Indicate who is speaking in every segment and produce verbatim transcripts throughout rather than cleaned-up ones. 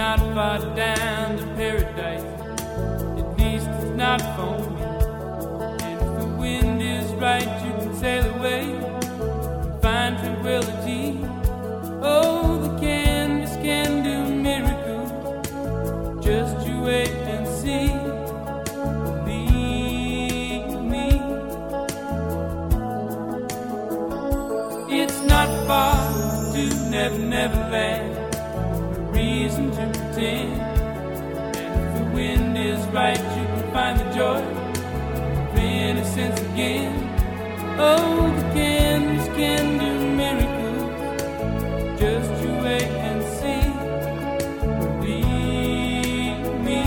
Speaker 1: not far down to paradise. At least it's not for me. And if the wind is right, you can sail away and find tranquility. Oh, the canvas can do miracles. Just you wait and see. Believe me. It's not far to Never Never Land. Reason to pretend. And if the wind is right, you can find the joy of innocence again. Oh, the canvas can do miracles. Just you wait and see. Believe me.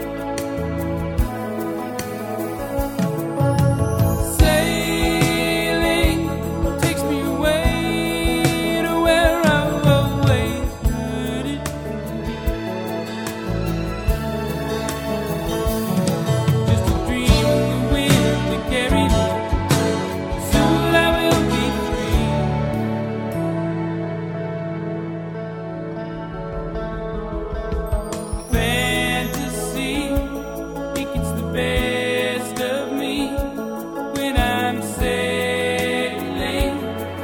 Speaker 1: Sailing takes me away to where I've always heard it. Just a dream of the wind that carried me. Soon I will be free. Fantasy, it gets the best of me when I'm sailing.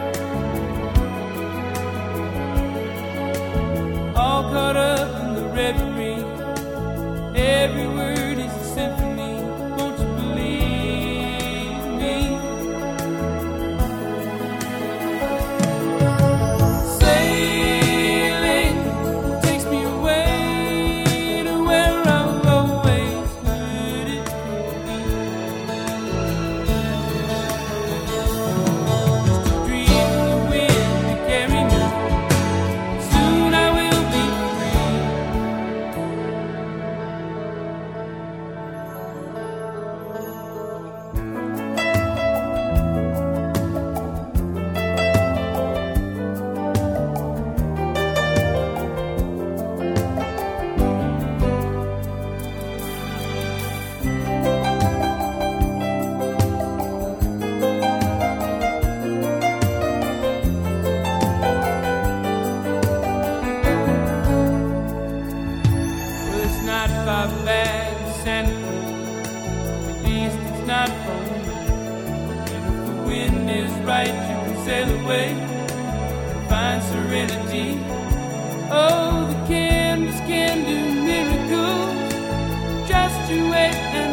Speaker 1: All caught up in the reverie. Every word is a symphony. Won't you believe me? Sailing takes me away to where I've always heard it. Just a dream of the wind to carry me. Soon I will be free. Well, it's not far back to Santa Cruz. At least it's not for me. And if the wind is right, you can sail away and find serenity. Oh, the canvas can do miracles. Just you wait and